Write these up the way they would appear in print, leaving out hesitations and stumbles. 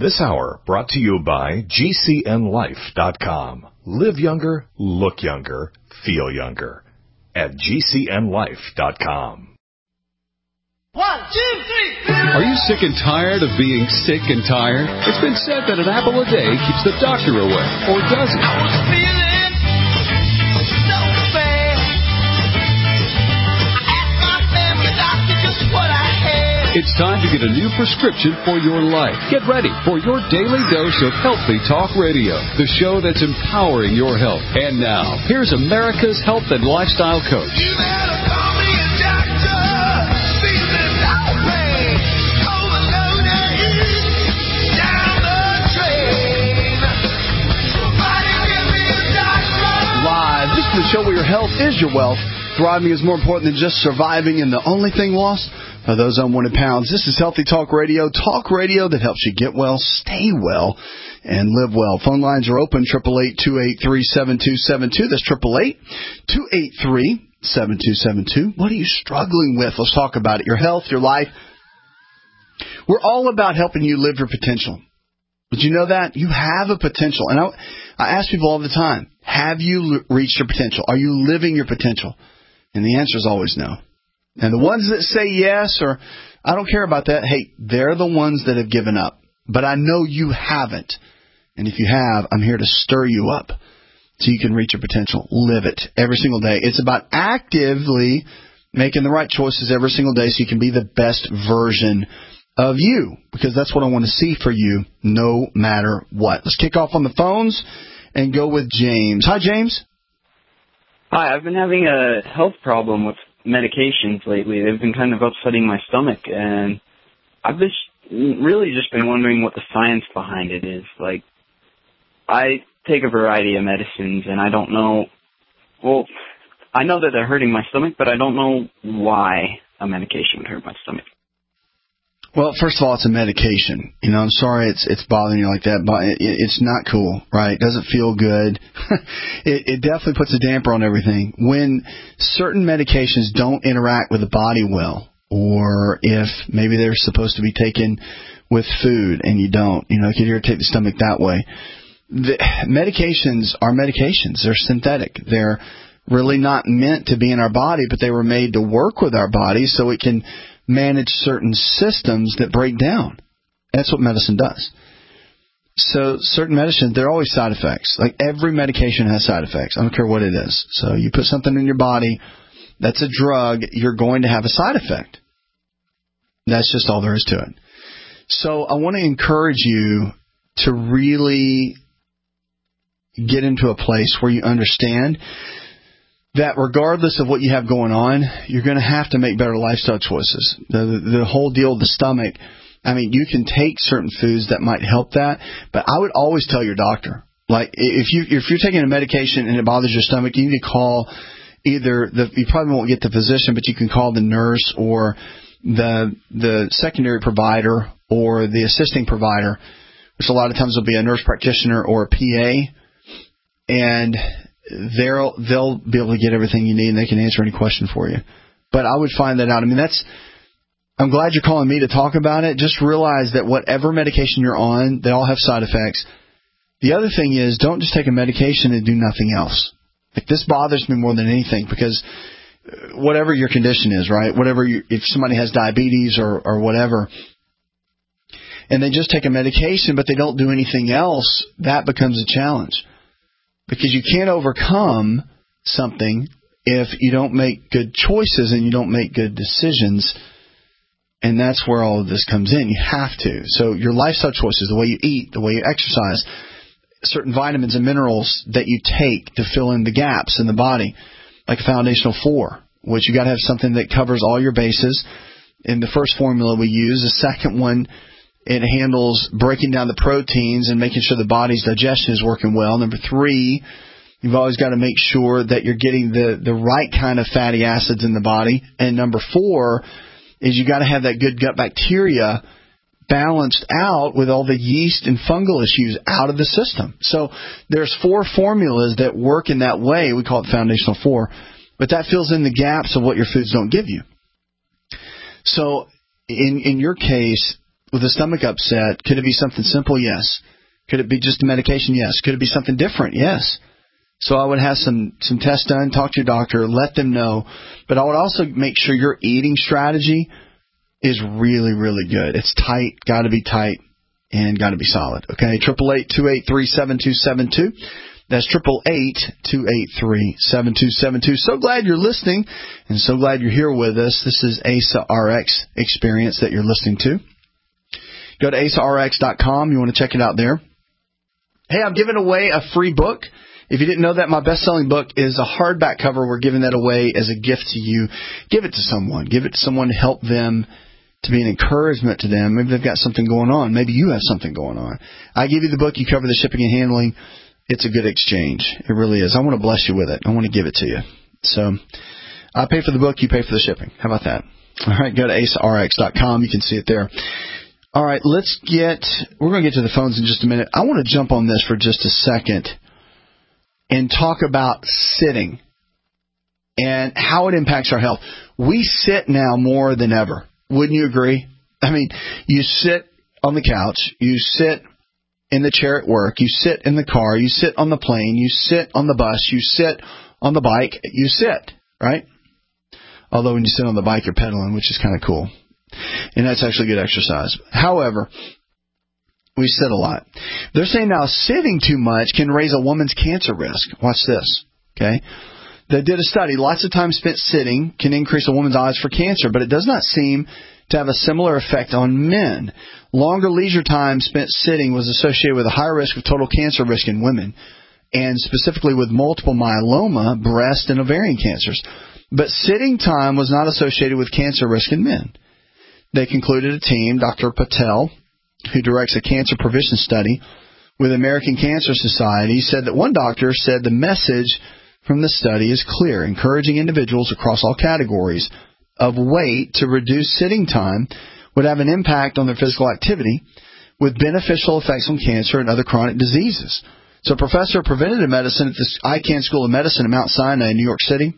This hour brought to you by GCNLife.com. Live younger, look younger, feel younger. At GCNLife.com. 1, 2, 3. Are you sick and tired of being sick and tired? It's been said that an apple a day keeps the doctor away. Or does it? I was feeling so bad. I asked my family doctor just what I had. It's time to get a new prescription for your life. Get ready for your daily dose of Healthy Talk Radio, the show that's empowering your health. And now, here's America's health and lifestyle coach. You better call me a doctor. Feeling no pain. Overloaded down the drain. Somebody give me a doctor. Live. This is the show where your health is your wealth. Thriving is more important than just surviving, and the only thing lost are those unwanted pounds. This is Healthy Talk Radio that helps you get well, stay well, and live well. Phone lines are open, 888-283-7272. That's 888-283-7272. What are you struggling with? Let's talk about it. Your health, your life. We're all about helping you live your potential. Did you know that? You have a potential. And I ask people all the time, have you reached your potential? Are you living your potential? And the answer is always no. And the ones that say yes or I don't care about that, hey, they're the ones that have given up. But I know you haven't. And if you have, I'm here to stir you up so you can reach your potential. Live it every single day. It's about actively making the right choices every single day so you can be the best version of you, because that's what I want to see for you no matter what. Let's kick off on the phones and go with James. Hi, James. Hi, I've been having a health problem with medications lately. They've been kind of upsetting my stomach, and I've just really just been wondering what the science behind it is. Like, I take a variety of medicines, and I don't know, well, I know that they're hurting my stomach, but I don't know why a medication would hurt my stomach. Well, first of all, it's a medication. You know, I'm sorry it's bothering you like that, but it's not cool, right? It doesn't feel good. It definitely puts a damper on everything. When certain medications don't interact with the body well, or if maybe they're supposed to be taken with food and you don't, you know, it could irritate the stomach that way. The medications are medications. They're synthetic. They're really not meant to be in our body, but they were made to work with our body so it can manage certain systems that break down. That's what medicine does. So certain medicines, there are always side effects. Like every medication has side effects. I don't care what it is. So you put something in your body, that's a drug, you're going to have a side effect. That's just all there is to it. So I want to encourage you to really get into a place where you understand that regardless of what you have going on, you're going to have to make better lifestyle choices. The whole deal with the stomach, I mean, you can take certain foods that might help that, but I would always tell your doctor, like, if you're taking a medication and it bothers your stomach, you need to call either you probably won't get the physician, but you can call the nurse or the secondary provider or the assisting provider, which a lot of times will be a nurse practitioner or a PA, and they'll be able to get everything you need, and they can answer any question for you. But I would find that out. I mean, I'm glad you're calling me to talk about it. Just realize that whatever medication you're on, they all have side effects. The other thing is, don't just take a medication and do nothing else. Like, this bothers me more than anything, because whatever your condition is, right? If somebody has diabetes or whatever, and they just take a medication but they don't do anything else, that becomes a challenge. Because you can't overcome something if you don't make good choices and you don't make good decisions. And that's where all of this comes in. You have to. So your lifestyle choices, the way you eat, the way you exercise, certain vitamins and minerals that you take to fill in the gaps in the body, like a Foundational 4, which you got to have something that covers all your bases. In the first formula we use, the second one, it handles breaking down the proteins and making sure the body's digestion is working well. Number 3, you've always got to make sure that you're getting the right kind of fatty acids in the body. And number 4 is you got to have that good gut bacteria balanced out with all the yeast and fungal issues out of the system. So there's 4 formulas that work in that way. We call it Foundational 4. But that fills in the gaps of what your foods don't give you. So in your case, with a stomach upset? Could it be something simple? Yes. Could it be just a medication? Yes. Could it be something different? Yes. So I would have some tests done, talk to your doctor, let them know. But I would also make sure your eating strategy is really, really good. It's tight, got to be tight, and got to be solid. Okay, 888-283-7272. That's 888-283-7272. So glad you're listening, and so glad you're here with us. This is ASA RX Experience that you're listening to. Go to asarx.com. You want to check it out there. Hey, I'm giving away a free book. If you didn't know that, my best-selling book is a hardback cover. We're giving that away as a gift to you. Give it to someone. Give it to someone to help them, to be an encouragement to them. Maybe they've got something going on. Maybe you have something going on. I give you the book. You cover the shipping and handling. It's a good exchange. It really is. I want to bless you with it. I want to give it to you. So I pay for the book. You pay for the shipping. How about that? All right, go to asarx.com. You can see it there. All right, we're going to get to the phones in just a minute. I want to jump on this for just a second and talk about sitting and how it impacts our health. We sit now more than ever. Wouldn't you agree? I mean, you sit on the couch, you sit in the chair at work, you sit in the car, you sit on the plane, you sit on the bus, you sit on the bike, you sit, right? Although when you sit on the bike, you're pedaling, which is kind of cool. And that's actually good exercise. However, we sit a lot. They're saying now sitting too much can raise a woman's cancer risk. Watch this, okay? They did a study. Lots of time spent sitting can increase a woman's odds for cancer, but it does not seem to have a similar effect on men. Longer leisure time spent sitting was associated with a higher risk of total cancer risk in women, and specifically with multiple myeloma, breast, and ovarian cancers. But sitting time was not associated with cancer risk in men. They concluded a team, Dr. Patel, who directs a cancer prevention study with the American Cancer Society, said that one doctor said the message from the study is clear, encouraging individuals across all categories of weight to reduce sitting time would have an impact on their physical activity with beneficial effects on cancer and other chronic diseases. So a professor of preventative medicine at the Icahn School of Medicine at Mount Sinai in New York City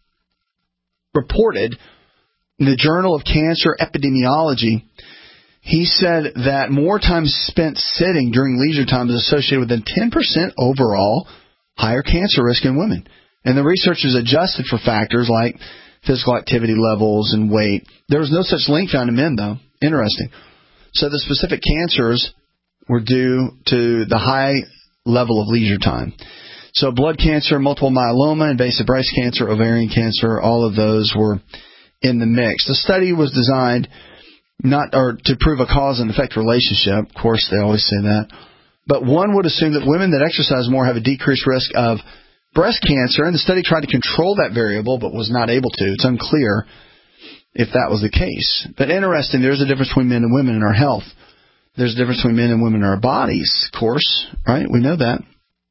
reported in the Journal of Cancer Epidemiology, he said that more time spent sitting during leisure time is associated with a 10% overall higher cancer risk in women. And the researchers adjusted for factors like physical activity levels and weight. There was no such link found in men, though. Interesting. So the specific cancers were due to the high level of leisure time. So blood cancer, multiple myeloma, invasive breast cancer, ovarian cancer, all of those were in the mix. The study was designed to prove a cause and effect relationship. Of course, they always say that. But one would assume that women that exercise more have a decreased risk of breast cancer, and the study tried to control that variable but was not able to. It's unclear if that was the case. But interesting, there's a difference between men and women in our health. There's a difference between men and women in our bodies, of course, right? We know that.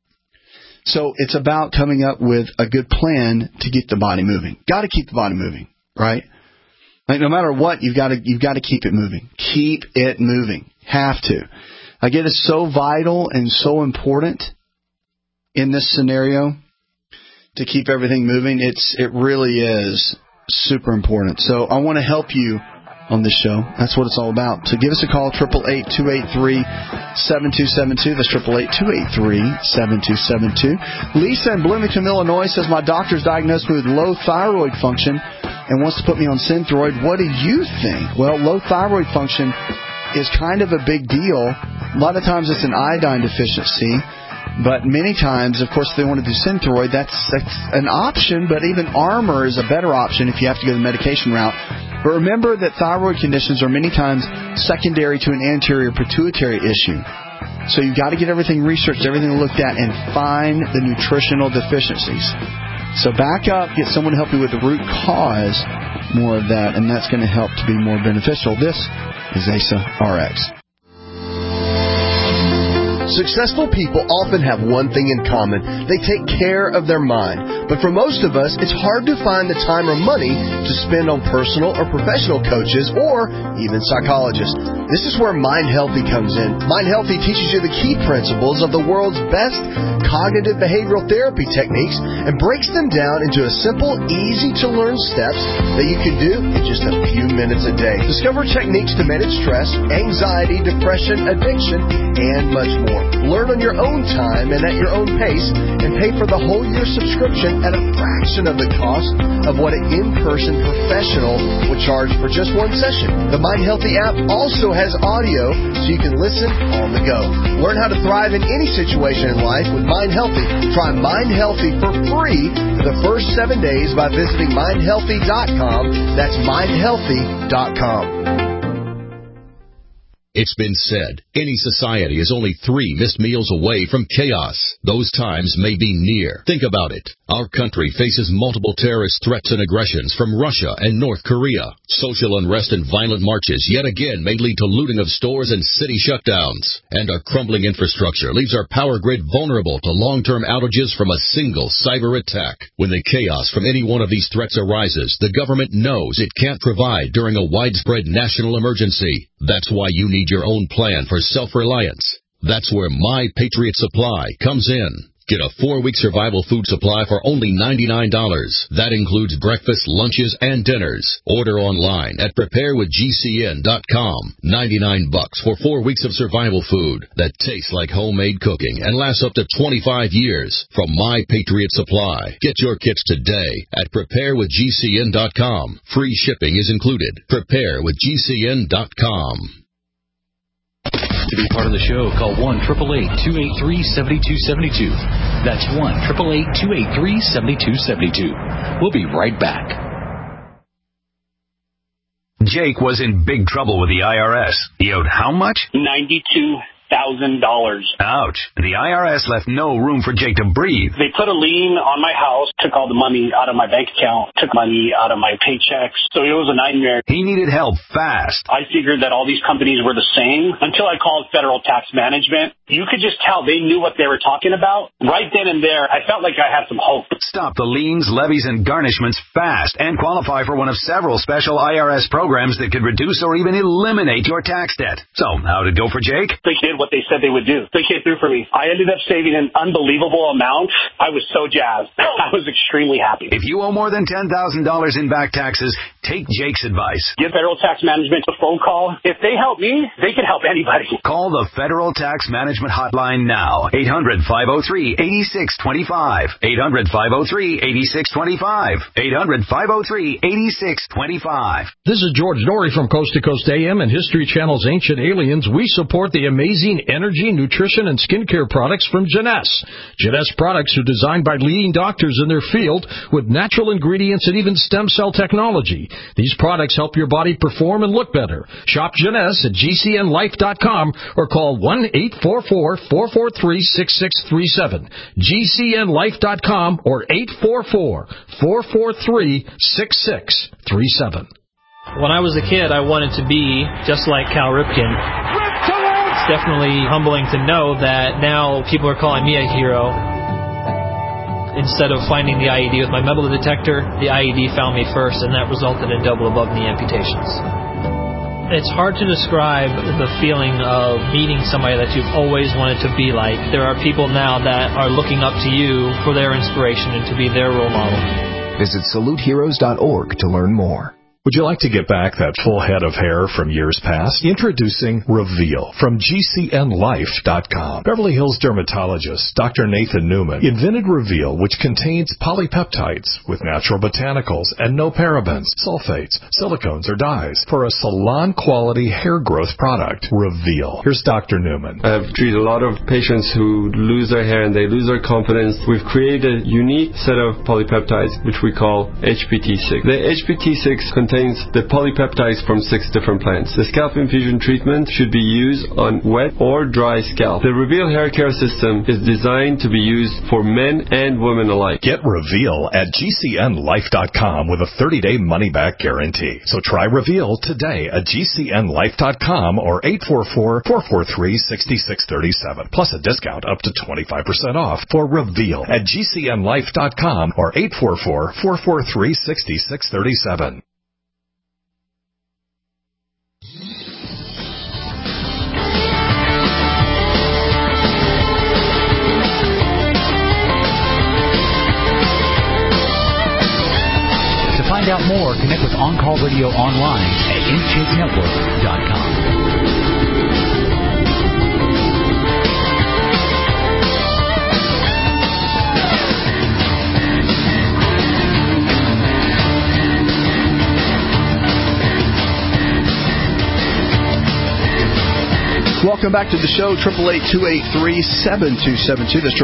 So it's about coming up with a good plan to get the body moving. Got to keep the body moving, right? Like no matter what, you've got to keep it moving. Keep it moving. Have to. Like it is so vital and so important in this scenario to keep everything moving. It really is super important. So I want to help you on this show. That's what it's all about. So give us a call, 888-283-7272. That's 888-283-7272. Lisa in Bloomington, Illinois says, my doctor's diagnosed me with low thyroid function and wants to put me on Synthroid. What do you think? Well, low thyroid function is kind of a big deal. A lot of times it's an iodine deficiency, but many times, of course, if they want to do Synthroid, that's an option, but even Armour is a better option if you have to go the medication route. But remember that thyroid conditions are many times secondary to an anterior pituitary issue. So you've got to get everything researched, everything looked at, and find the nutritional deficiencies. So back up, get someone to help you with the root cause, more of that, and that's going to help to be more beneficial. This is ASA RX. Successful people often have one thing in common. They take care of their mind. But for most of us, it's hard to find the time or money to spend on personal or professional coaches or even psychologists. This is where Mind Healthy comes in. Mind Healthy teaches you the key principles of the world's best cognitive behavioral therapy techniques and breaks them down into a simple, easy-to-learn steps that you can do in just a few minutes a day. Discover techniques to manage stress, anxiety, depression, addiction, and much more. Learn on your own time and at your own pace, and pay for the whole year subscription at a fraction of the cost of what an in-person professional would charge for just one session. The Mind Healthy app also has audio so you can listen on the go. Learn how to thrive in any situation in life with Mind Healthy. Try Mind Healthy for free for the first 7 days by visiting mindhealthy.com. That's mindhealthy.com. It's been said, any society is only 3 missed meals away from chaos. Those times may be near. Think about it. Our country faces multiple terrorist threats and aggressions from Russia and North Korea. Social unrest and violent marches yet again may lead to looting of stores and city shutdowns. And our crumbling infrastructure leaves our power grid vulnerable to long-term outages from a single cyber attack. When the chaos from any one of these threats arises, the government knows it can't provide during a widespread national emergency. That's why you need your own plan for self-reliance. That's where My Patriot Supply comes in. Get a 4-week survival food supply for only $99. That includes breakfast, lunches, and dinners. Order online at preparewithgcn.com. $99 for 4 weeks of survival food that tastes like homemade cooking and lasts up to 25 years from My Patriot Supply. Get your kits today at preparewithgcn.com. Free shipping is included. Preparewithgcn.com. To be part of the show, call 1-888-283-7272. That's 1-888-283-7272. We'll be right back. Jake was in big trouble with the IRS. He owed how much? $92,000. Ouch. The IRS left no room for Jake to breathe. They put a lien on my house, took all the money out of my bank account, took money out of my paychecks. So it was a nightmare. He needed help fast. I figured that all these companies were the same until I called Federal Tax Management. You could just tell they knew what they were talking about. Right then and there, I felt like I had some hope. Stop the liens, levies, and garnishments fast and qualify for one of several special IRS programs that could reduce or even eliminate your tax debt. So, how'd it go for Jake? They did what they said they would do. They came through for me. I ended up saving an unbelievable amount. I was so jazzed. I was extremely happy. If you owe more than $10,000 in back taxes, take Jake's advice. Give Federal Tax Management a phone call. If they help me, they can help anybody. Call the Federal Tax Management Hotline now. 800-503-8625. 800-503-8625. 800-503-8625. This is George Norrie from Coast to Coast AM and History Channel's Ancient Aliens. We support the amazing energy, nutrition, and skincare products from Jeunesse. Jeunesse products are designed by leading doctors in their field with natural ingredients and even stem cell technology. These products help your body perform and look better. Shop Jeunesse at GCNlife.com or call 1-844-443-6637. GCNlife.com or 844-443-6637. When I was a kid, I wanted to be just like Cal Ripken. It's definitely humbling to know that now people are calling me a hero. Instead of finding the IED with my metal detector, the IED found me first, and that resulted in double above knee amputations. It's hard to describe the feeling of meeting somebody that you've always wanted to be like. There are people now that are looking up to you for their inspiration and to be their role model. Visit saluteheroes.org to learn more. Would you like to get back that full head of hair from years past? Introducing Reveal from GCNlife.com. Beverly Hills dermatologist Dr. Nathan Newman invented Reveal, which contains polypeptides with natural botanicals and no parabens, sulfates, silicones, or dyes for a salon-quality hair growth product. Reveal. Here's Dr. Newman. I've treated a lot of patients who lose their hair and they lose their confidence. We've created a unique set of polypeptides, which we call HPT6. The HPT6 contains contains the polypeptides from 6 different plants. The scalp infusion treatment should be used on wet or dry scalp. The Reveal Hair Care System is designed to be used for men and women alike. Get Reveal at GCNlife.com with a 30-day money-back guarantee. So try Reveal today at GCNlife.com or 844-443-6637. Plus a discount up to 25% off for Reveal at GCNlife.com or 844-443-6637. To find out more, connect with On Call Radio online at InShapeNetwork.com. Welcome back to the show, 888-283-7272. That's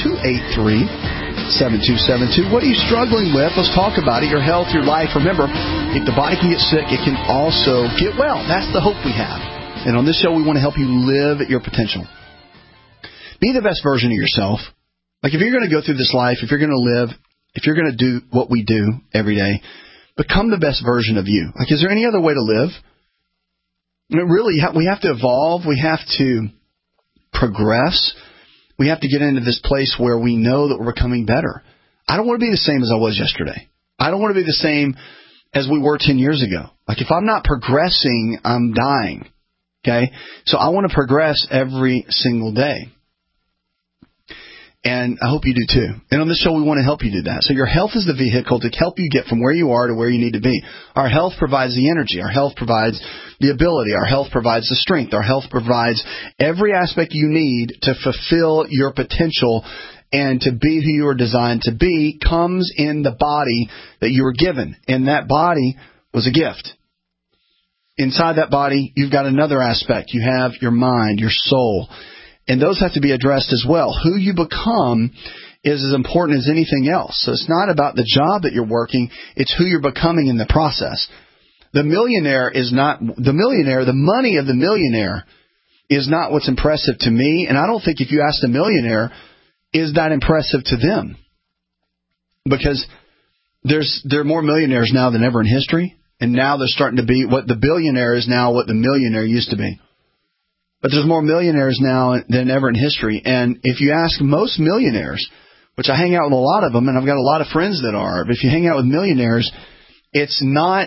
888-283-7272. What are you struggling with? Let's talk about it. Your health, your life. Remember, if the body can get sick, it can also get well. That's the hope we have. And on this show, we want to help you live at your potential. Be the best version of yourself. Like if you're going to go through this life, if you're going to live, if you're going to do what we do every day, become the best version of you. Like, is there any other way to live? Really, we have to evolve. We have to progress. We have to get into this place where we know that we're becoming better. I don't want to be the same as I was yesterday. I don't want to be the same as we were 10 years ago. Like, if I'm not progressing, I'm dying. Okay? So I want to progress every single day. And I hope you do too. And on this show, we want to help you do that. So your health is the vehicle to help you get from where you are to where you need to be. Our health provides the energy. Our health provides the ability. Our health provides the strength. Our health provides every aspect you need to fulfill your potential and to be who you are designed to be comes in the body that you were given. And that body was a gift. Inside that body, you've got another aspect. You have your mind, your soul. And those have to be addressed as well. Who you become is as important as anything else. So it's not about the job that you're working. It's who you're becoming in the process. The millionaire is not the millionaire. The money of the millionaire is not what's impressive to me. And I don't think if you ask the millionaire, is that impressive to them? Because there are more millionaires now than ever in history. And now they're starting to be what the billionaire is now what the millionaire used to be. But there's more millionaires now than ever in history. And if you ask most millionaires, which I hang out with a lot of them, and I've got a lot of friends that are, but if you hang out with millionaires, it's not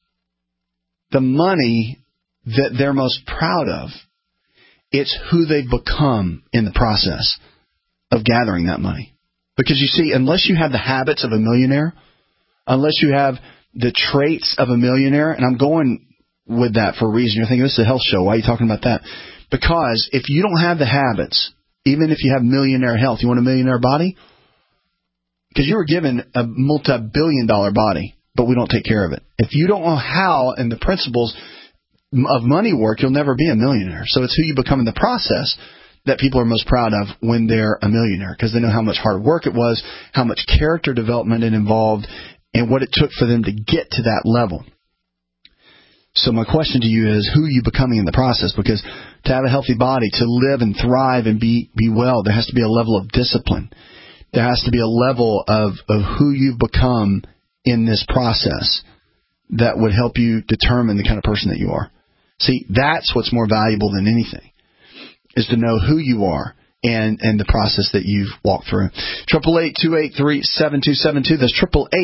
the money that they're most proud of. It's who they've become in the process of gathering that money. Because you see, unless you have the habits of a millionaire, unless you have the traits of a millionaire, and I'm going with that for a reason. You're thinking, this is a health show. Why are you talking about that? Because if you don't have the habits, even if you have millionaire health, you want a millionaire body? Because you were given a multi-billion-dollar body, but we don't take care of it. If you don't know how and the principles of money work, you'll never be a millionaire. So it's who you become in the process that people are most proud of when they're a millionaire, because they know how much hard work it was, how much character development it involved, and what it took for them to get to that level. So my question to you is, who are you becoming in the process? Because to have a healthy body, to live and thrive and be well, there has to be a level of discipline. There has to be a level of who you've become in this process that would help you determine the kind of person that you are. See, that's what's more valuable than anything, is to know who you are and the process that you've walked through. 888-283-7272. That's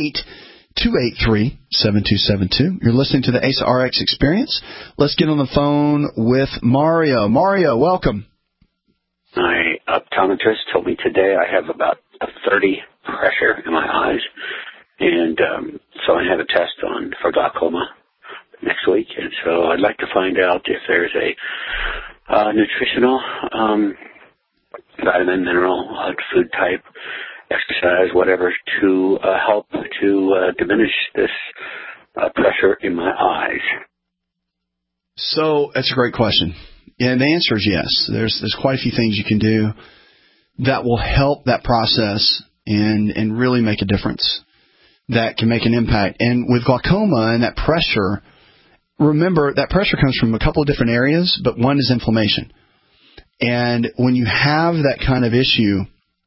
888-283-7272. You're listening to the ACE RX Experience. Let's get on the phone with Mario. Mario, welcome. My optometrist told me today I have about a 30 pressure in my eyes, and so I have a test for glaucoma next week, and so I'd like to find out if there's a nutritional vitamin, mineral, food type, exercise, whatever, to help to diminish this pressure in my eyes. So that's a great question. And the answer is yes. There's quite a few things you can do that will help that process and really make a difference. that can make an impact. And with glaucoma and that pressure, remember that pressure comes from a couple of different areas, but one is inflammation. And when you have that kind of issue,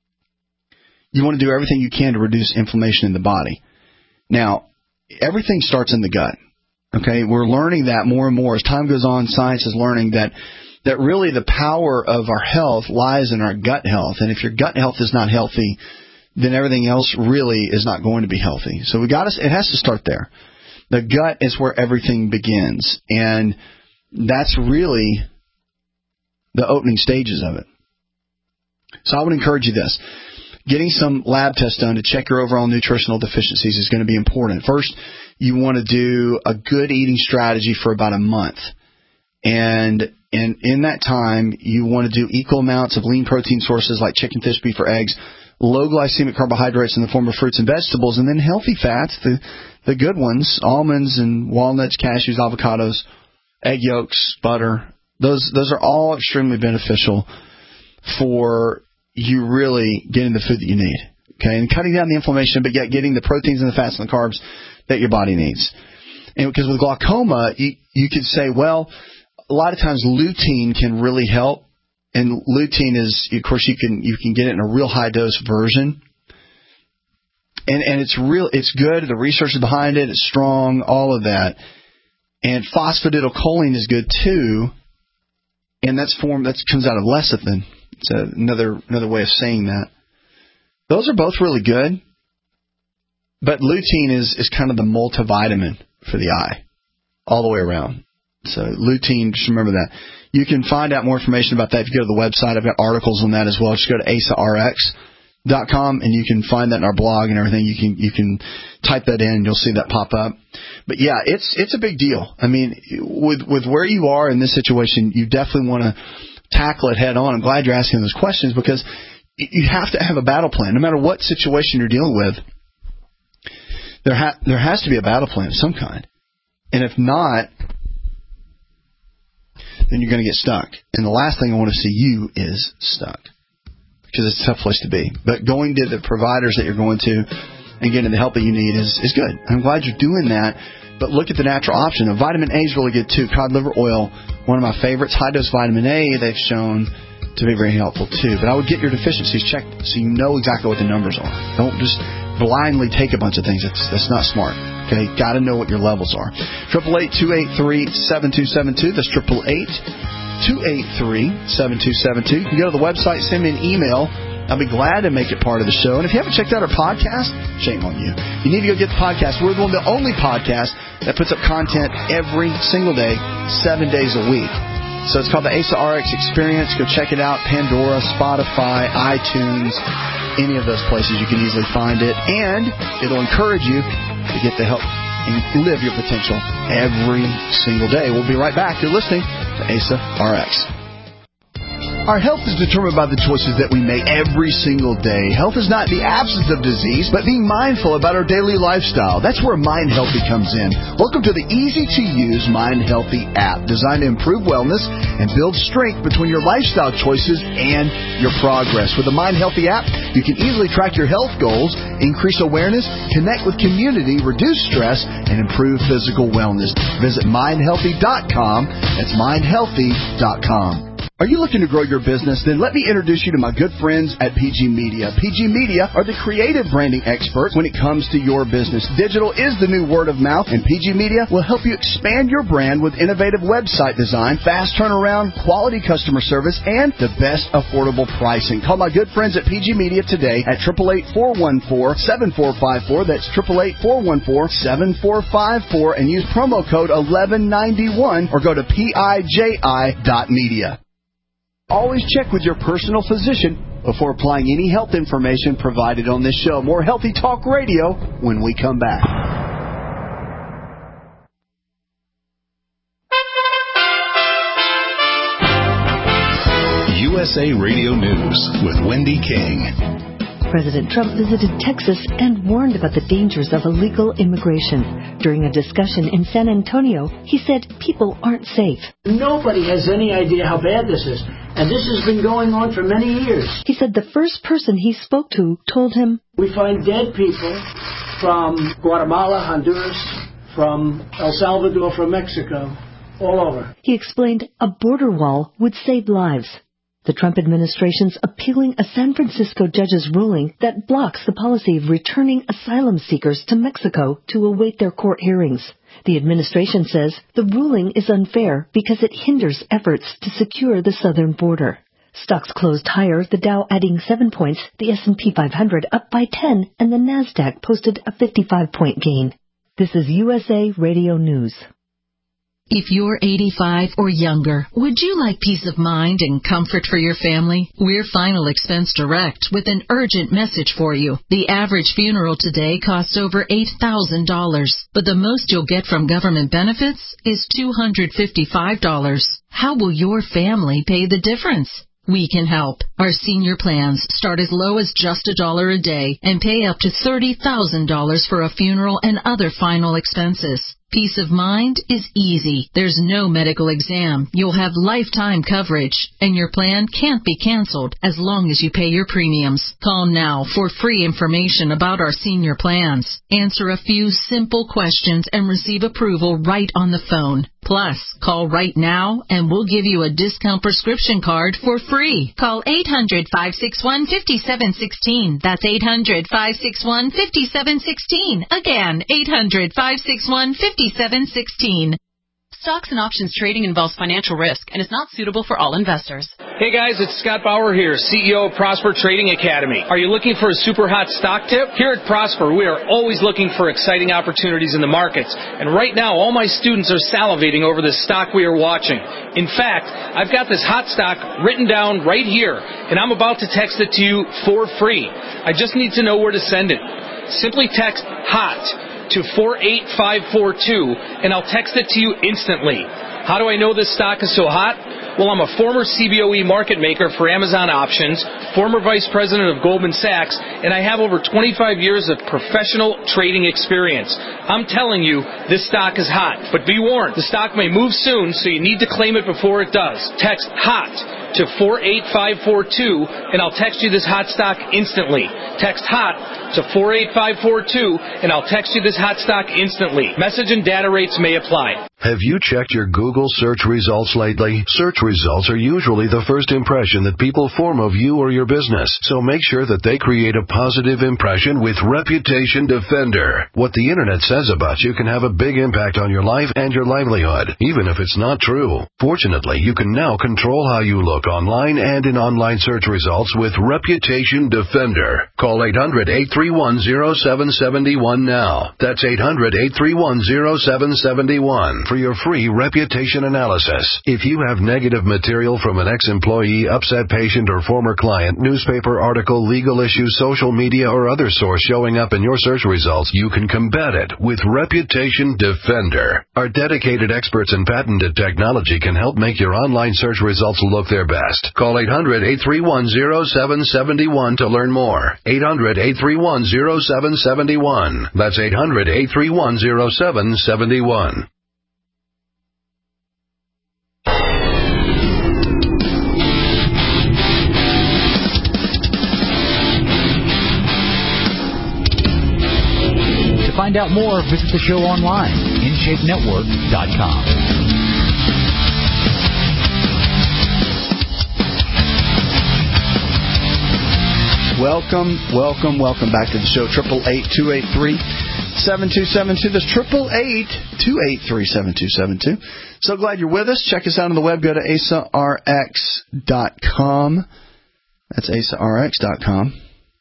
you want to do everything you can to reduce inflammation in the body. Now, everything starts in the gut. Okay, we're learning that more and more as time goes on. Science is learning that really the power of our health lies in our gut health. And if your gut health is not healthy, then everything else really is not going to be healthy. So it has to start there. The gut is where everything begins, and that's really the opening stages of it. So I would encourage you this. Getting some lab tests done to check your overall nutritional deficiencies is going to be important. First, you want to do a good eating strategy for about a month. And in that time, you want to do equal amounts of lean protein sources like chicken, fish, beef, or eggs, low glycemic carbohydrates in the form of fruits and vegetables, and then healthy fats, the good ones, almonds and walnuts, cashews, avocados, egg yolks, butter. Those are all extremely beneficial for you really getting the food that you need. Okay, and cutting down the inflammation, but yet getting the proteins and the fats and the carbs that your body needs. And because with glaucoma, you could say, well, a lot of times lutein can really help. And lutein is, of course, you can get it in a real high dose version. And it's good. The research is behind it. It's strong, all of that. And phosphatidylcholine is good too. And that comes out of lecithin. It's another way of saying that. Those are both really good. But lutein is kind of the multivitamin for the eye, all the way around. So lutein, just remember that. You can find out more information about that if you go to the website. I've got articles on that as well. Just go to AsaRx.com and you can find that in our blog and everything. You can type that in and you'll see that pop up. But yeah, it's a big deal. I mean, with where you are in this situation, you definitely want to tackle it head on. I'm glad you're asking those questions because you have to have a battle plan. No matter what situation you're dealing with, there has to be a battle plan of some kind. And if not, then you're going to get stuck. And the last thing I want to see you is stuck because it's a tough place to be. But going to the providers that you're going to and getting the help that you need is good. I'm glad you're doing that. But look at the natural option. Now, vitamin A is really good too. Cod liver oil, one of my favorites. High-dose vitamin A, they've shown to be very helpful too. But I would get your deficiencies checked so you know exactly what the numbers are. Don't just blindly take a bunch of things. That's not smart. Okay, got to know what your levels are. 888-283-7272. That's 888-283-7272. You can go to the website, send me an email. I'll be glad to make it part of the show. And if you haven't checked out our podcast, shame on you. You need to go get the podcast. We're the only podcast that puts up content every single day, 7 days a week. So it's called the Asa RX Experience. Go check it out. Pandora, Spotify, iTunes, any of those places you can easily find it. And it'll encourage you to get the help and live your potential every single day. We'll be right back. You're listening to Asa RX. Our health is determined by the choices that we make every single day. Health is not the absence of disease, but being mindful about our daily lifestyle. That's where Mind Healthy comes in. Welcome to the easy-to-use Mind Healthy app, designed to improve wellness and build strength between your lifestyle choices and your progress. With the Mind Healthy app, you can easily track your health goals, increase awareness, connect with community, reduce stress, and improve physical wellness. Visit mindhealthy.com. That's mindhealthy.com. Are you looking to grow your business? Then let me introduce you to my good friends at PG Media. PG Media are the creative branding experts when it comes to your business. Digital is the new word of mouth, and PG Media will help you expand your brand with innovative website design, fast turnaround, quality customer service, and the best affordable pricing. Call my good friends at PG Media today at 888-414-7454. That's 888-414-7454, and use promo code 1191 or go to PIJI.media. Always check with your personal physician before applying any health information provided on this show. More Healthy Talk Radio when we come back. USA Radio News with Wendy King. President Trump visited Texas and warned about the dangers of illegal immigration. During a discussion in San Antonio, he said people aren't safe. Nobody has any idea how bad this is, and this has been going on for many years. He said the first person he spoke to told him, "We find dead people from Guatemala, Honduras, from El Salvador, from Mexico, all over." He explained a border wall would save lives. The Trump administration's appealing a San Francisco judge's ruling that blocks the policy of returning asylum seekers to Mexico to await their court hearings. The administration says the ruling is unfair because it hinders efforts to secure the southern border. Stocks closed higher, the Dow adding 7 points, the S&P 500 up by 10, and the Nasdaq posted a 55-point gain. This is USA Radio News. If you're 85 or younger, would you like peace of mind and comfort for your family? We're Final Expense Direct with an urgent message for you. The average funeral today costs over $8,000, but the most you'll get from government benefits is $255. How will your family pay the difference? We can help. Our senior plans start as low as just $1 a day and pay up to $30,000 for a funeral and other final expenses. Peace of mind is easy. There's no medical exam. You'll have lifetime coverage, and your plan can't be canceled as long as you pay your premiums. Call now for free information about our senior plans. Answer a few simple questions and receive approval right on the phone. Plus, call right now and we'll give you a discount prescription card for free. Call 800-561-5716. That's 800-561-5716. Again, 800-561-5716. Stocks and options trading involves financial risk and is not suitable for all investors. Hey guys, it's Scott Bauer here, CEO of Prosper Trading Academy. Are you looking for a super hot stock tip? Here at Prosper, we are always looking for exciting opportunities in the markets. And right now, all my students are salivating over the stock we are watching. In fact, I've got this hot stock written down right here, and I'm about to text it to you for free. I just need to know where to send it. Simply text HOT to 48542, and I'll text it to you instantly. How do I know this stock is so hot? Well, I'm a former CBOE market maker for Amazon Options, former vice president of Goldman Sachs, and I have over 25 years of professional trading experience. I'm telling you, this stock is hot. But be warned, the stock may move soon, so you need to claim it before it does. Text HOT to 48542, and I'll text you this hot stock instantly. Text HOT to 48542, and I'll text you this hot stock instantly. Message and data rates may apply. Have you checked your Google search results lately? Search results are usually the first impression that people form of you or your business, so make sure that they create a positive impression with Reputation Defender. What the Internet says about you can have a big impact on your life and your livelihood, even if it's not true. Fortunately, you can now control how you look online and in online search results with Reputation Defender. Call 800-831-0771 now. That's 800-831-0771 for your free reputation analysis. If you have negative material from an ex-employee, upset patient, or former client, newspaper article, legal issue, social media, or other source showing up in your search results, you can combat it with Reputation Defender. Our dedicated experts in patented technology can help make your online search results look their best. Call 800-831-0771 to learn more. 800-831-0771. That's 800-831-0771. To find out more, visit the show online, InShapeNetwork.com. Welcome back to the show. 888-283-7272. That's 888-283-7272. So glad you're with us. Check us out on the web. Go to AsaRx.com. That's AsaRx.com.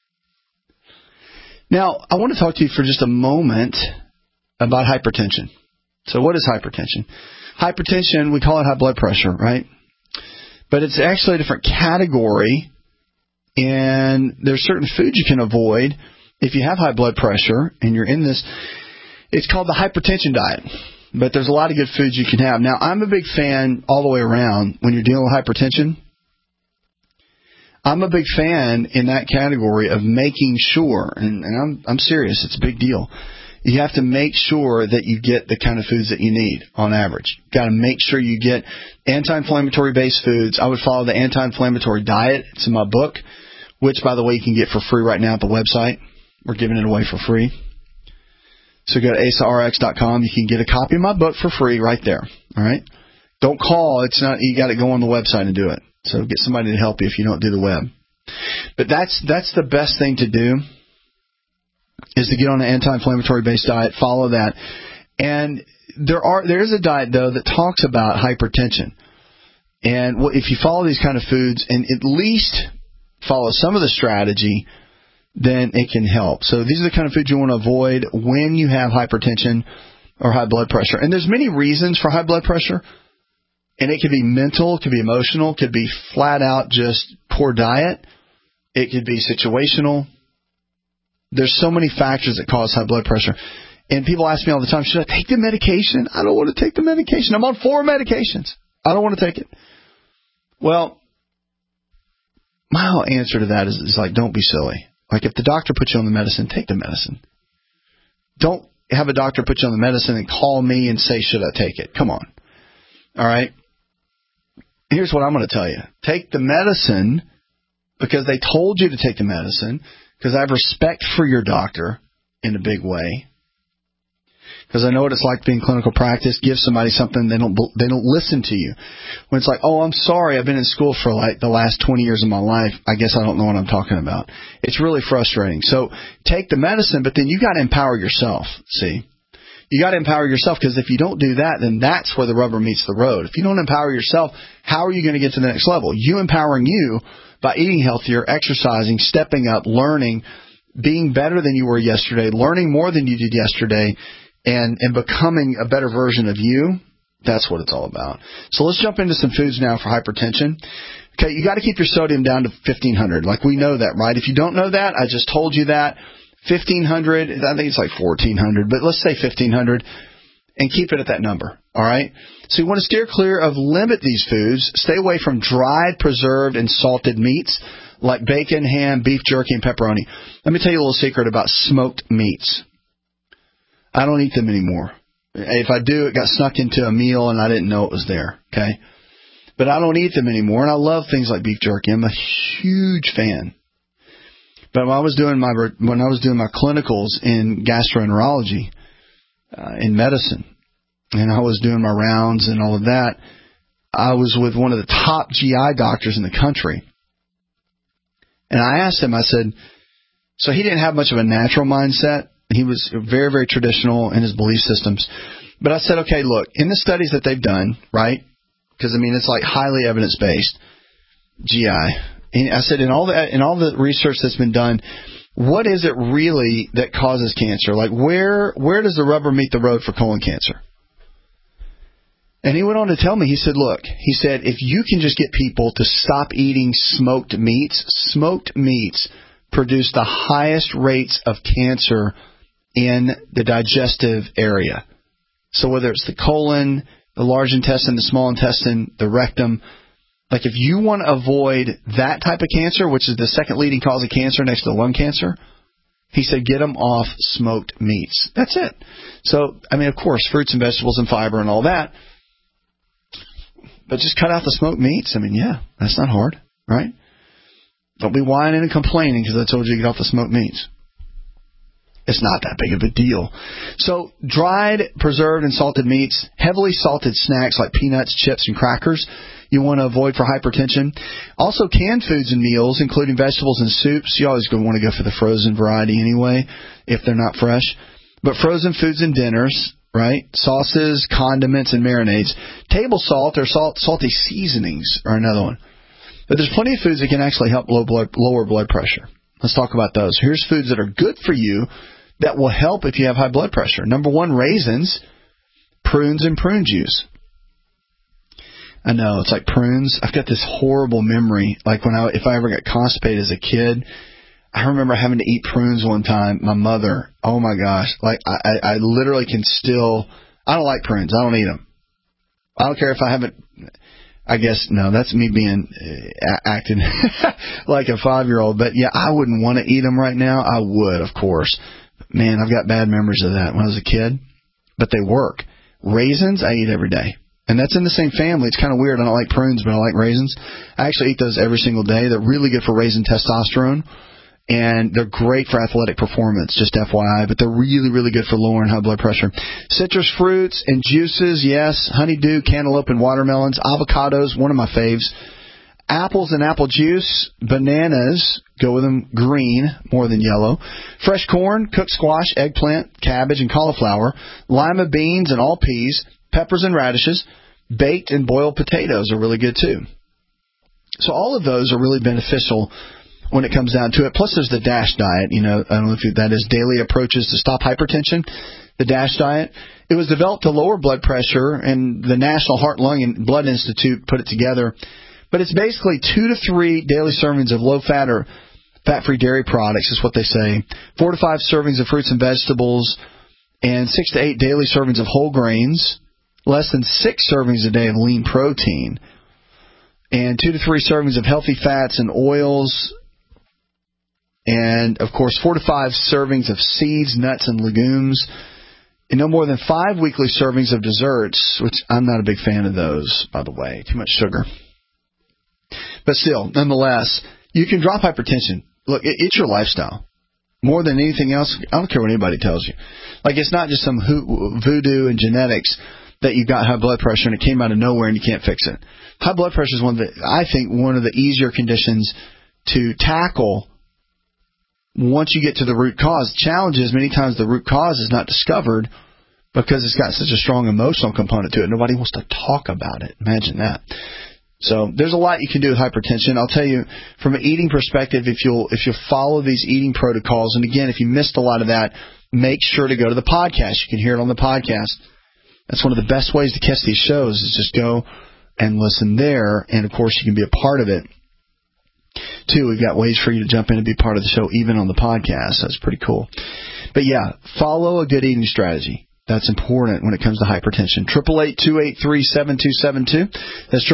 Now, I want to talk to you for just a moment about hypertension. So what is hypertension? Hypertension, we call it high blood pressure, right? But it's actually a different category, and there's certain foods you can avoid if you have high blood pressure and you're in this. It's called the hypertension diet, but there's a lot of good foods you can have. Now, I'm a big fan all the way around when you're dealing with hypertension I'm a big fan in that category of making sure, and I'm serious, it's a big deal. You have to make sure that you get the kind of foods that you need on average. Got to make sure you get anti-inflammatory based foods. I would follow the anti-inflammatory diet. It's in my book, which, by the way, you can get for free right now at the website. We're giving it away for free. So go to AsaRx.com. You can get a copy of my book for free right there. All right. Don't call. It's not. You got to go on the website and do it. So get somebody to help you if you don't do the web. But that's the best thing to do, is to get on an anti-inflammatory based diet, follow that. And there is a diet, though, that talks about hypertension. And if you follow these kind of foods and at least follow some of the strategy, then it can help. So these are the kind of foods you want to avoid when you have hypertension or high blood pressure. And there's many reasons for high blood pressure. And it could be mental, it could be emotional, it could be flat out just poor diet. It could be situational. There's so many factors that cause high blood pressure. And people ask me all the time, should I take the medication? I don't want to take the medication. I'm on 4 medications. I don't want to take it. Well, my whole answer to that is like, don't be silly. Like, if the doctor puts you on the medicine, take the medicine. Don't have a doctor put you on the medicine and call me and say, should I take it? Come on. All right? Here's what I'm going to tell you. Take the medicine because they told you to take the medicine, because I have respect for your doctor in a big way. Because I know what it's like to be in clinical practice. Give somebody something, they don't listen to you. When it's like, oh, I'm sorry, I've been in school for like the last 20 years of my life. I guess I don't know what I'm talking about. It's really frustrating. So take the medicine, but then you got to empower yourself. See, you got to empower yourself, because if you don't do that, then that's where the rubber meets the road. If you don't empower yourself, how are you going to get to the next level? You empowering you by eating healthier, exercising, stepping up, learning, being better than you were yesterday, learning more than you did yesterday, and becoming a better version of you. That's what it's all about. So let's jump into some foods now for hypertension. Okay, you got to keep your sodium down to 1,500. Like, we know that, right? If you don't know that, I just told you that. 1,500, I think it's like 1,400, but let's say 1,500, and keep it at that number, all right? So you want to steer clear of, limit these foods. Stay away from dried, preserved, and salted meats like bacon, ham, beef jerky, and pepperoni. Let me tell you a little secret about smoked meats. I don't eat them anymore. If I do, it got snuck into a meal and I didn't know it was there, okay? But I don't eat them anymore, and I love things like beef jerky. I'm a huge fan. But when I was doing my clinicals in gastroenterology, in medicine, and I was doing my rounds and all of that, I was with one of the top GI doctors in the country. And I asked him, I said, so he didn't have much of a natural mindset. He was very, very traditional in his belief systems. But I said, okay, look, in the studies that they've done, right? Because, I mean, it's like highly evidence-based, GI. And I said, in all the research that's been done, what is it really that causes cancer? Like, where does the rubber meet the road for colon cancer? And he went on to tell me, he said, look, he said, if you can just get people to stop eating smoked meats produce the highest rates of cancer in the digestive area. So whether it's the colon, the large intestine, the small intestine, the rectum, like, if you want to avoid that type of cancer, which is the second leading cause of cancer next to lung cancer, he said, get them off smoked meats. That's it. So, I mean, of course, fruits and vegetables and fiber and all that. But just cut out the smoked meats. I mean, yeah, that's not hard, right? Don't be whining and complaining because I told you to get off the smoked meats. It's not that big of a deal. So dried, preserved, and salted meats, heavily salted snacks like peanuts, chips, and crackers, you want to avoid for hypertension. Also, canned foods and meals, including vegetables and soups. You always want to go for the frozen variety anyway, if they're not fresh. But frozen foods and dinners, right? Sauces, condiments, and marinades. Table salt or salty seasonings are another one. But there's plenty of foods that can actually help lower blood pressure. Let's talk about those. Here's foods that are good for you that will help if you have high blood pressure. Number one, raisins, prunes, and prune juice. I know, it's like prunes. I've got this horrible memory. Like if I ever got constipated as a kid, I remember having to eat prunes one time. My mother, oh my gosh, like I literally can still, I don't like prunes. I don't eat them. I don't care if I haven't, I guess, no, that's me being acting like a 5-year-old. But, yeah, I wouldn't want to eat them right now. I would, of course. Man, I've got bad memories of that when I was a kid. But they work. Raisins, I eat every day. And that's in the same family. It's kind of weird. I don't like prunes, but I like raisins. I actually eat those every single day. They're really good for raising testosterone. And they're great for athletic performance, just FYI. But they're really, really good for lowering high blood pressure. Citrus fruits and juices, yes. Honeydew, cantaloupe, and watermelons. Avocados, one of my faves. Apples and apple juice. Bananas, go with them green more than yellow. Fresh corn, cooked squash, eggplant, cabbage, and cauliflower. Lima beans and all peas. Peppers and radishes. Baked and boiled potatoes are really good too. So all of those are really beneficial when it comes down to it. Plus there's the DASH diet. You know, I don't know if that is Daily Approaches to Stop Hypertension. The DASH diet. It was developed to lower blood pressure, and the National Heart, Lung, and Blood Institute put it together. But it's basically 2 to 3 daily servings of low-fat or fat-free dairy products is what they say. 4 to 5 servings of fruits and vegetables, and 6 to 8 daily servings of whole grains. Less than 6 servings a day of lean protein. And 2 to 3 servings of healthy fats and oils. And, of course, 4 to 5 servings of seeds, nuts, and legumes. And no more than 5 weekly servings of desserts, which I'm not a big fan of those, by the way. Too much sugar. But still, nonetheless, you can drop hypertension. Look, it's your lifestyle. More than anything else, I don't care what anybody tells you. Like, it's not just some voodoo and genetics that you've got high blood pressure and it came out of nowhere and you can't fix it. High blood pressure is one of the easier conditions to tackle once you get to the root cause. The challenge is many times the root cause is not discovered because it's got such a strong emotional component to it. Nobody wants to talk about it. Imagine that. So there's a lot you can do with hypertension. I'll tell you, from an eating perspective, if you'll follow these eating protocols, and again, if you missed a lot of that, make sure to go to the podcast. You can hear it on the podcast. That's one of the best ways to catch these shows is just go and listen there. And, of course, you can be a part of it, too. We've got ways for you to jump in and be part of the show even on the podcast. That's pretty cool. But, yeah, follow a good eating strategy. That's important when it comes to hypertension. 888-283-7272. That's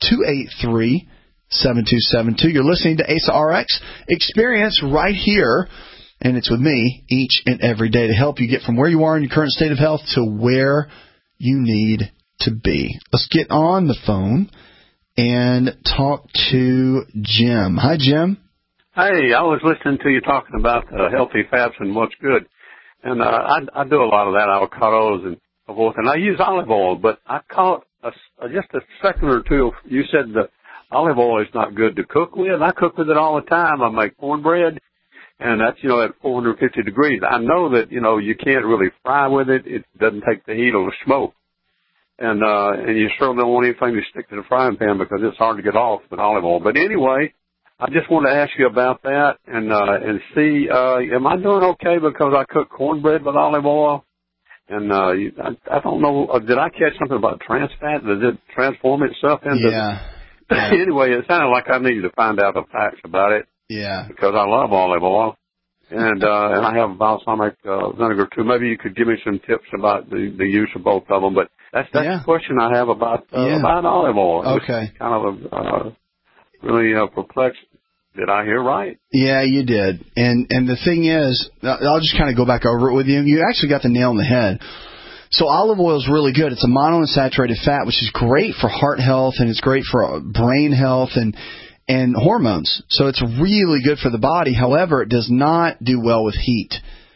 888-283-7272. You're listening to ASA RX Experience right here, and it's with me each and every day to help you get from where you are in your current state of health to where you need to be. Let's get on the phone and talk to Jim. Hi, Jim. Hey, I was listening to you talking about healthy fats and what's good. And I do a lot of that, avocados and so forth, and I use olive oil, but I caught just a second or two. You said the olive oil is not good to cook with. I cook with it all the time. I make cornbread, and that's, at 450 degrees. I know that, you can't really fry with it. It doesn't take the heat or the smoke. And you certainly don't want anything to stick to the frying pan because it's hard to get off with olive oil. But anyway, I just want to ask you about that and see, am I doing okay because I cook cornbread with olive oil? And I don't know, did I catch something about trans fat? Does it transform itself into? Yeah. Anyway, it sounded like I needed to find out the facts about it. Yeah. Because I love olive oil. And I have balsamic vinegar too. Maybe you could give me some tips about the use of both of them. But that's the question I have about olive oil. Okay. Kind of really perplexed. Did I hear right? Yeah, you did. And the thing is, I'll just kind of go back over it with you. You actually got the nail on the head. So olive oil is really good. It's a monounsaturated fat, which is great for heart health, and it's great for brain health and hormones. So it's really good for the body. However, it does not do well with heat.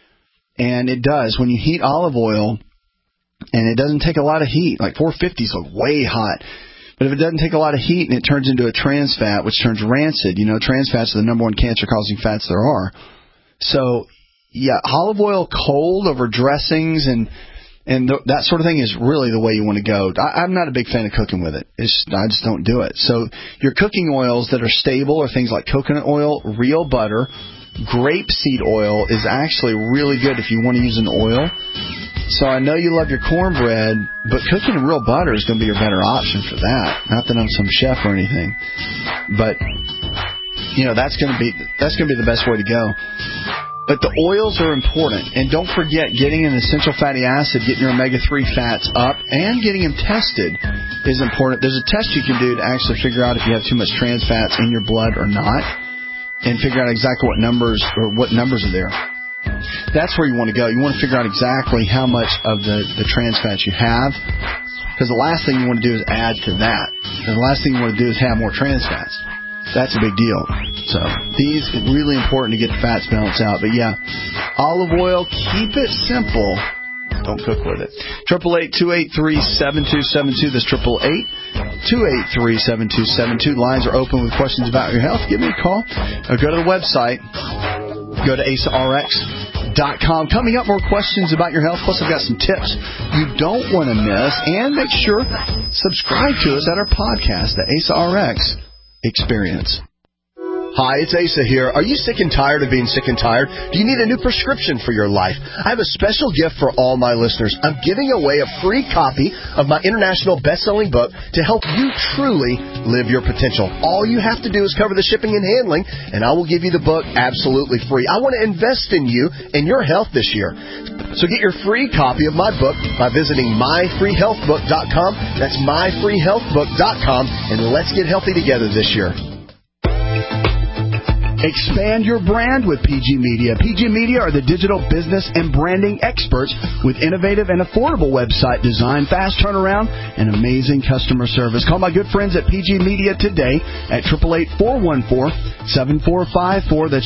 And it does. When you heat olive oil, and it doesn't take a lot of heat, like 450 is way hot. But if it doesn't take a lot of heat and it turns into a trans fat, which turns rancid, trans fats are the number one cancer-causing fats there are. So, yeah, olive oil cold over dressings and that sort of thing is really the way you want to go. I'm not a big fan of cooking with it. I just don't do it. So your cooking oils that are stable are things like coconut oil, real butter. Grapeseed oil is actually really good if you want to use an oil. So I know you love your cornbread, but cooking in real butter is going to be your better option for that. Not that I'm some chef or anything, but that's going to be the best way to go. But the oils are important. And don't forget, getting an essential fatty acid, getting your omega-3 fats up, and getting them tested is important. There's a test you can do to actually figure out if you have too much trans fats in your blood or not, and figure out exactly what numbers are there. That's where you want to go. You want to figure out exactly how much of the trans fats you have, because the last thing you want to do is add to that. And the last thing you want to do is have more trans fats. That's a big deal. So these are really important to get the fats balanced out. But yeah, olive oil, keep it simple. Don't cook with it. 888-283-7272. That's 888-283-7272. Lines are open with questions about your health. Give me a call. Or go to the website. Go to AceRx.com. Coming up, more questions about your health. Plus, I've got some tips you don't want to miss. And make sure subscribe to us at our podcast, the AceRx Experience. Hi, it's Asa here. Are you sick and tired of being sick and tired? Do you need a new prescription for your life? I have a special gift for all my listeners. I'm giving away a free copy of my international best-selling book to help you truly live your potential. All you have to do is cover the shipping and handling, and I will give you the book absolutely free. I want to invest in you and your health this year. So get your free copy of my book by visiting myfreehealthbook.com. That's myfreehealthbook.com, and let's get healthy together this year. Expand your brand with PG Media. PG Media are the digital business and branding experts with innovative and affordable website design, fast turnaround, and amazing customer service. Call my good friends at PG Media today at 888-414-7454. That's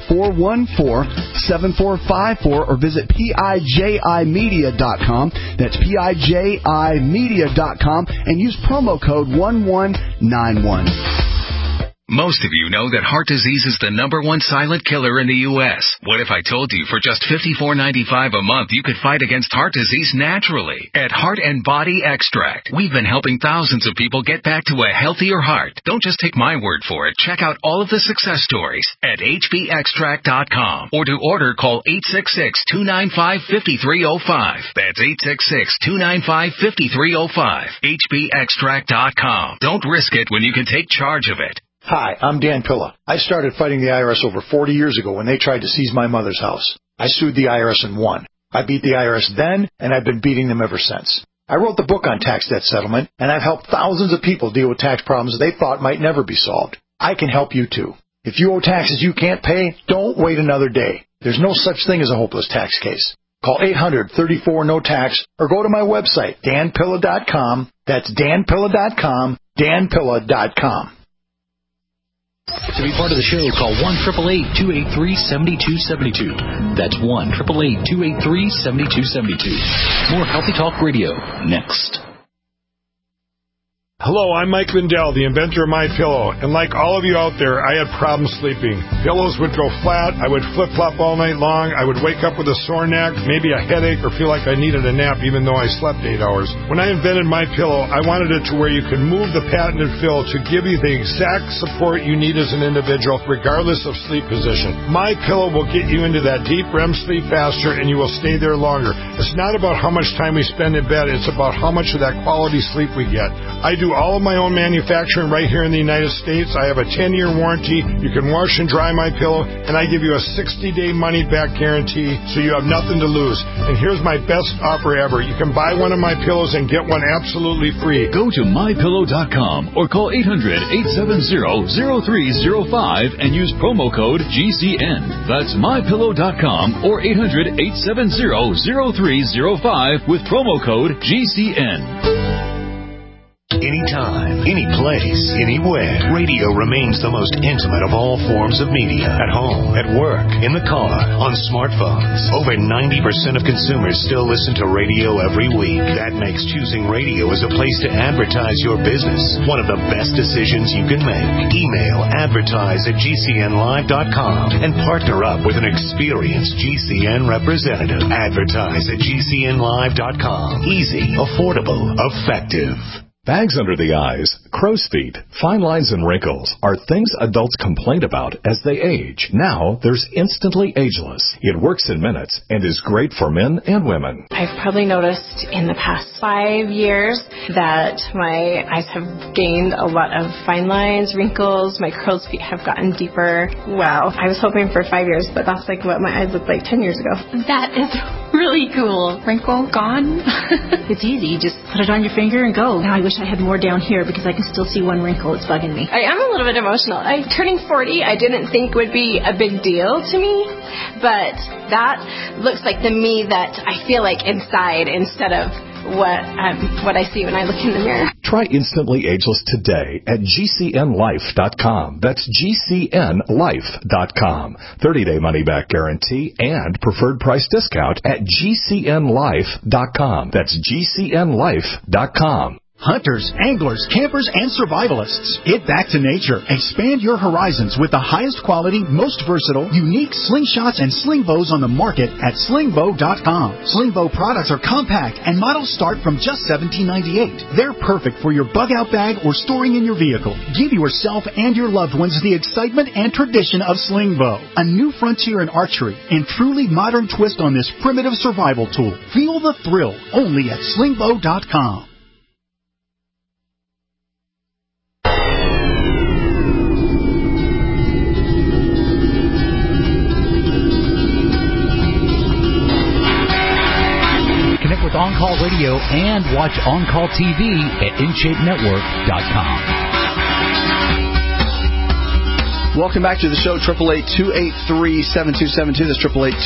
888-414-7454, or visit PIJImedia.com. That's PIJImedia.com, and use promo code 1191. Most of you know that heart disease is the #1 silent killer in the U.S. What if I told you for just $54.95 a month you could fight against heart disease naturally? At Heart and Body Extract, we've been helping thousands of people get back to a healthier heart. Don't just take my word for it. Check out all of the success stories at hbextract.com, or to order, call 866-295-5305. That's 866-295-5305. hbextract.com. Don't risk it when you can take charge of it. Hi, I'm Dan Pilla. I started fighting the IRS over 40 years ago when they tried to seize my mother's house. I sued the IRS and won. I beat the IRS then, and I've been beating them ever since. I wrote the book on tax debt settlement, and I've helped thousands of people deal with tax problems they thought might never be solved. I can help you too. If you owe taxes you can't pay, don't wait another day. There's no such thing as a hopeless tax case. Call 800-34-NO-TAX or go to my website, danpilla.com. That's danpilla.com, danpilla.com. To be part of the show, call 1-888-283-7272. That's 1-888-283-7272. More Healthy Talk Radio next. Hello, I'm Mike Lindell, the inventor of MyPillow, and like all of you out there, I had problems sleeping. Pillows would go flat, I would flip-flop all night long, I would wake up with a sore neck, maybe a headache, or feel like I needed a nap even though I slept 8 hours. When I invented MyPillow, I wanted it to where you could move the patented fill to give you the exact support you need as an individual, regardless of sleep position. MyPillow will get you into that deep REM sleep faster, and you will stay there longer. It's not about how much time we spend in bed, it's about how much of that quality sleep we get. I do all of my own manufacturing right here in the United States. I have a 10-year warranty. You can wash and dry MyPillow, and I give you a 60-day money-back guarantee, so you have nothing to lose. And here's my best offer ever. You can buy one of my pillows and get one absolutely free. Go to MyPillow.com or call 800-870-0305 and use promo code GCN. That's MyPillow.com or 800-870-0305 with promo code GCN. Anytime, any place, anywhere, radio remains the most intimate of all forms of media. At home, at work, in the car, on smartphones. Over 90% of consumers still listen to radio every week. That makes choosing radio as a place to advertise your business one of the best decisions you can make. Email advertise@gcnlive.com and partner up with an experienced GCN representative. Advertise@gcnlive.com. Easy, affordable, effective. Bags under the eyes, crow's feet, fine lines and wrinkles are things adults complain about as they age. Now, there's Instantly Ageless. It works in minutes and is great for men and women. I've probably noticed in the past 5 years that my eyes have gained a lot of fine lines, wrinkles, my crow's feet have gotten deeper. Wow, I was hoping for 5 years, but that's like what my eyes looked like 10 years ago. That is really cool. Wrinkle gone. It's easy. You just put it on your finger and go. Now I wish I had more down here because I can still see one wrinkle. It's bugging me. I am a little bit emotional. I'm turning 40. I didn't think would be a big deal to me, but that looks like the me that I feel like inside instead of what I see when I look in the mirror. Try Instantly Ageless today at GCNLife.com. That's GCNLife.com. 30-day money-back guarantee and preferred price discount at GCNLife.com. That's GCNLife.com. Hunters, anglers, campers, and survivalists. Get back to nature. Expand your horizons with the highest quality, most versatile, unique slingshots and sling bows on the market at slingbow.com. Sling bow products are compact and models start from just $17.98. They're perfect for your bug-out bag or storing in your vehicle. Give yourself and your loved ones the excitement and tradition of sling bow. A new frontier in archery and truly modern twist on this primitive survival tool. Feel the thrill only at slingbow.com. With On Call Radio and watch On Call TV at InShapeNetwork.com. Welcome back to the show, 888-283-7272. That's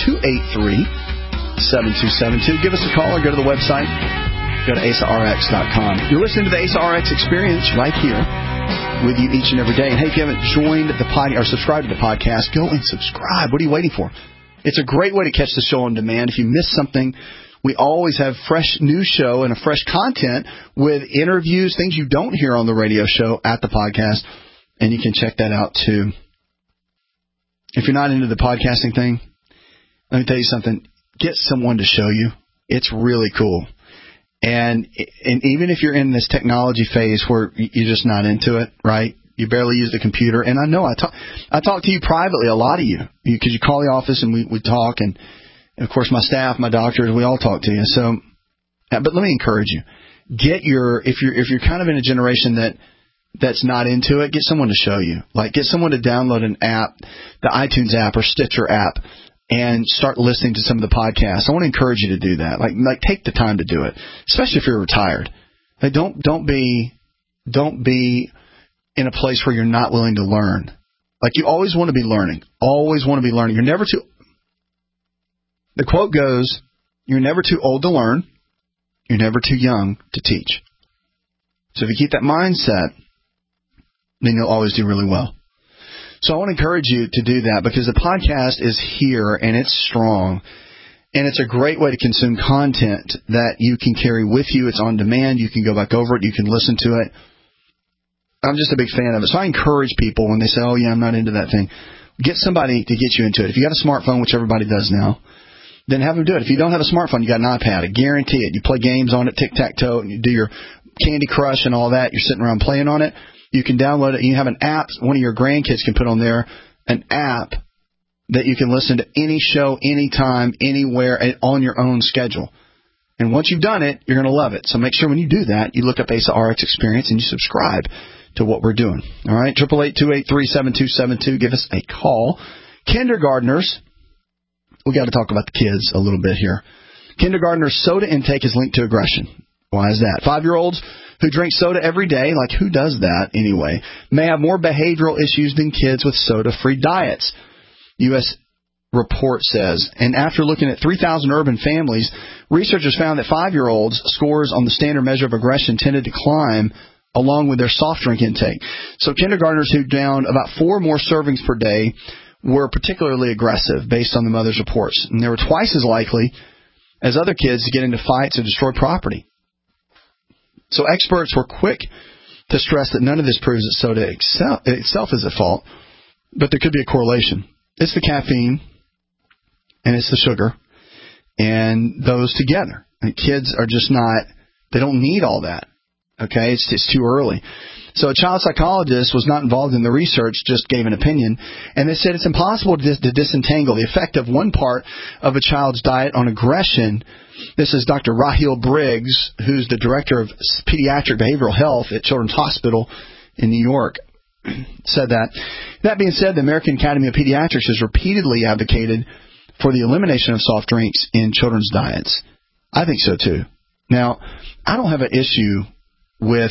888-283-7272. Give us a call or go to the website. Go to AsaRx.com. You're listening to the AsaRx Experience right here with you each and every day. And hey, if you haven't joined the podcast or subscribed to the podcast, go and subscribe. What are you waiting for? It's a great way to catch the show on demand. If you miss something, we always have fresh news show and a fresh content with interviews, things you don't hear on the radio show at the podcast, and you can check that out too. If you're not into the podcasting thing, let me tell you something. Get someone to show you. It's really cool. And even if you're in this technology phase where you're just not into it, right? You barely use the computer. And I know I talk to you privately, a lot of you, because you call the office and we talk, and of course, my staff, my doctors, we all talk to you. So, but let me encourage you: if you're kind of in a generation that's not into it, get someone to show you. Like, get someone to download an app, the iTunes app or Stitcher app, and start listening to some of the podcasts. I want to encourage you to do that. Like take the time to do it, especially if you're retired. Like, don't be in a place where you're not willing to learn. Like, you always want to be learning. Always want to be learning. You're never too. The quote goes, you're never too old to learn, you're never too young to teach. So if you keep that mindset, then you'll always do really well. So I want to encourage you to do that, because the podcast is here and it's strong, and it's a great way to consume content that you can carry with you. It's on demand. You can go back over it. You can listen to it. I'm just a big fan of it. So I encourage people when they say, oh, yeah, I'm not into that thing, get somebody to get you into it. If you got a smartphone, which everybody does now, then have them do it. If you don't have a smartphone, you got an iPad. I guarantee it. You play games on it, tic-tac-toe, and you do your Candy Crush and all that. You're sitting around playing on it. You can download it. You have an app. One of your grandkids can put on there an app that you can listen to any show, anytime, anywhere, on your own schedule. And once you've done it, you're going to love it. So make sure when you do that, you look up AsaRx Experience and you subscribe to what we're doing. All right, 888-283-7272. Give us a call. Kindergartners. We got to talk about the kids a little bit here. Kindergartners' soda intake is linked to aggression. Why is that? 5-year-olds who drink soda every day, like who does that anyway, may have more behavioral issues than kids with soda-free diets, U.S. report says. And after looking at 3,000 urban families, researchers found that 5-year-olds' scores on the standard measure of aggression tended to climb along with their soft drink intake. So kindergartners who downed about 4 more servings per day were particularly aggressive, based on the mother's reports. And they were twice as likely as other kids to get into fights or destroy property. So experts were quick to stress that none of this proves that soda itself is at fault, but there could be a correlation. It's the caffeine, and it's the sugar, and those together. And kids are just not, they don't need all that. Okay, it's too early. So a child psychologist was not involved in the research, just gave an opinion, and they said it's impossible to disentangle the effect of one part of a child's diet on aggression. This is Dr. Raheel Briggs, who's the director of pediatric behavioral health at Children's Hospital in New York, said that. That being said, the American Academy of Pediatrics has repeatedly advocated for the elimination of soft drinks in children's diets. I think so, too. Now, I don't have an issue with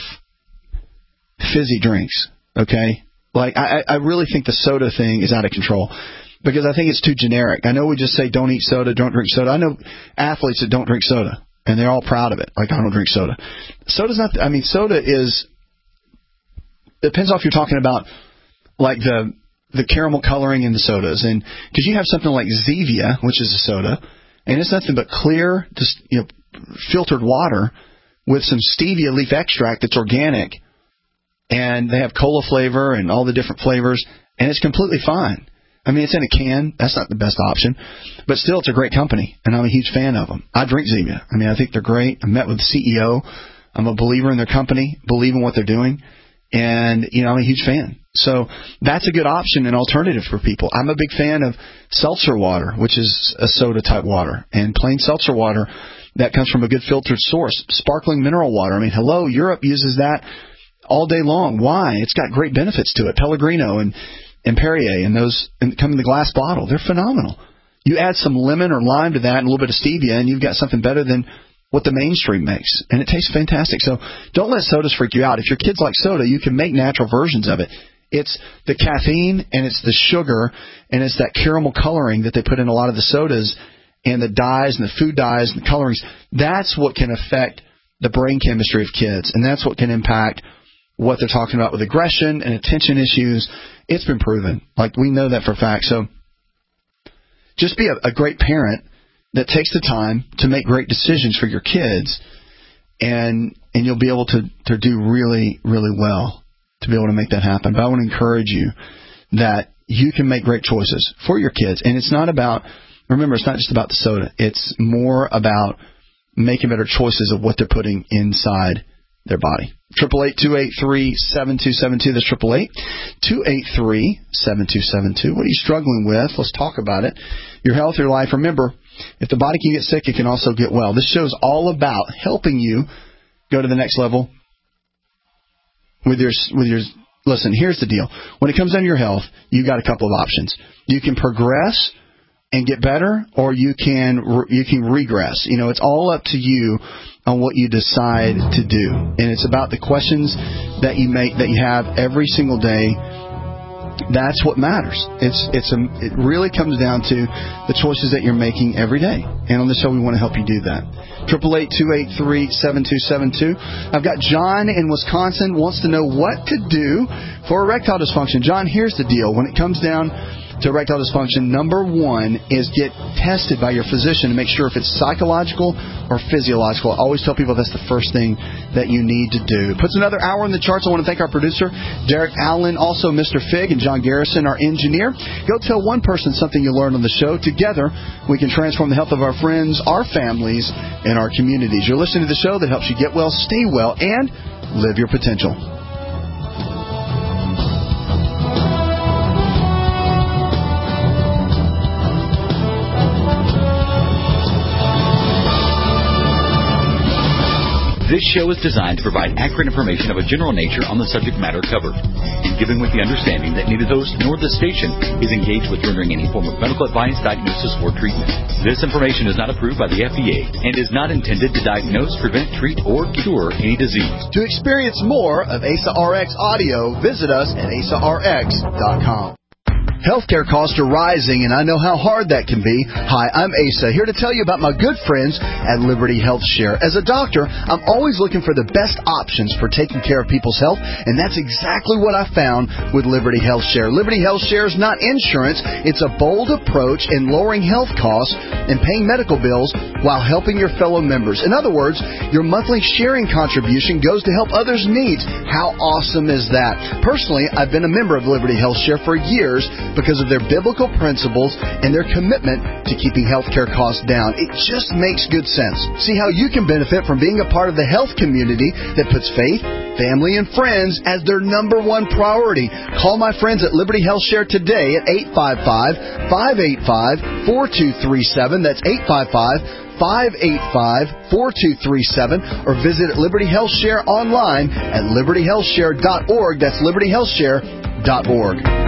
fizzy drinks, okay? Like, I really think the soda thing is out of control because I think it's too generic. I know we just say don't eat soda, don't drink soda. I know athletes that don't drink soda, and they're all proud of it. Like, I don't drink soda. Soda's not, soda is, depends on if you're talking about, like, the caramel coloring in the sodas. And because you have something like Zevia, which is a soda, and it's nothing but clear, just, filtered water with some stevia leaf extract that's organic. And they have cola flavor and all the different flavors, and it's completely fine. It's in a can. That's not the best option. But still, it's a great company, and I'm a huge fan of them. I drink Zevia. I think they're great. I met with the CEO. I'm a believer in their company, believe in what they're doing, and, I'm a huge fan. So that's a good option and alternative for people. I'm a big fan of seltzer water, which is a soda-type water, and plain seltzer water that comes from a good filtered source. Sparkling mineral water. Europe uses that all day long. Why? It's got great benefits to it. Pellegrino and Perrier and those come in the glass bottle. They're phenomenal. You add some lemon or lime to that and a little bit of stevia, and you've got something better than what the mainstream makes. And it tastes fantastic. So don't let sodas freak you out. If your kids like soda, you can make natural versions of it. It's the caffeine and it's the sugar and it's that caramel coloring that they put in a lot of the sodas and the dyes and the food dyes and the colorings. That's what can affect the brain chemistry of kids, and that's what can impact what they're talking about with aggression and attention issues. It's been proven. We know that for a fact. So just be a great parent that takes the time to make great decisions for your kids, and you'll be able to do really, really well to be able to make that happen. But I want to encourage you that you can make great choices for your kids. And it's not about, remember, it's not just about the soda. It's more about making better choices of what they're putting inside their body. 888-283-7272. That's 888-283-7272. What are you struggling with? Let's talk about it. Your health, your life. Remember, if the body can get sick, it can also get well. This show is all about helping you go to the next level with your. Listen, here's the deal. When it comes down to your health, you've got a couple of options. You can progress and get better, or you can regress. It's all up to you on what you decide to do. And it's about the questions that you have every single day. That's what matters. It really comes down to the choices that you're making every day. And on this show, we want to help you do that. 888-283-7272. I've got John in Wisconsin wants to know what to do for erectile dysfunction. John, here's the deal. When it comes down to erectile dysfunction, number one is get tested by your physician to make sure if it's psychological or physiological. I always tell people that's the first thing that you need to do. Puts another hour in the charts. I want to thank our producer, Derek Allen, also Mr. Fig, and John Garrison, our engineer. Go tell one person something you learned on the show. Together, we can transform the health of our friends, our families, and our communities. You're listening to the show that helps you get well, stay well, and live your potential. This show is designed to provide accurate information of a general nature on the subject matter covered, and given with the understanding that neither the host nor the station is engaged with rendering any form of medical advice, diagnosis, or treatment. This information is not approved by the FDA and is not intended to diagnose, prevent, treat, or cure any disease. To experience more of ASA RX audio, visit us at asarx.com. Healthcare costs are rising, and I know how hard that can be. Hi, I'm Asa, here to tell you about my good friends at Liberty Health Share. As a doctor, I'm always looking for the best options for taking care of people's health, and that's exactly what I found with Liberty Health Share. Liberty Health Share is not insurance. It's a bold approach in lowering health costs and paying medical bills while helping your fellow members. In other words, your monthly sharing contribution goes to help others' needs. How awesome is that? Personally, I've been a member of Liberty Health Share for years, because of their biblical principles and their commitment to keeping healthcare costs down. It just makes good sense. See how you can benefit from being a part of the health community that puts faith, family, and friends as their number one priority. Call my friends at Liberty Health Share today at 855-585-4237. That's 855-585-4237, or visit Liberty Health Share online at libertyhealthshare.org. That's libertyhealthshare.org.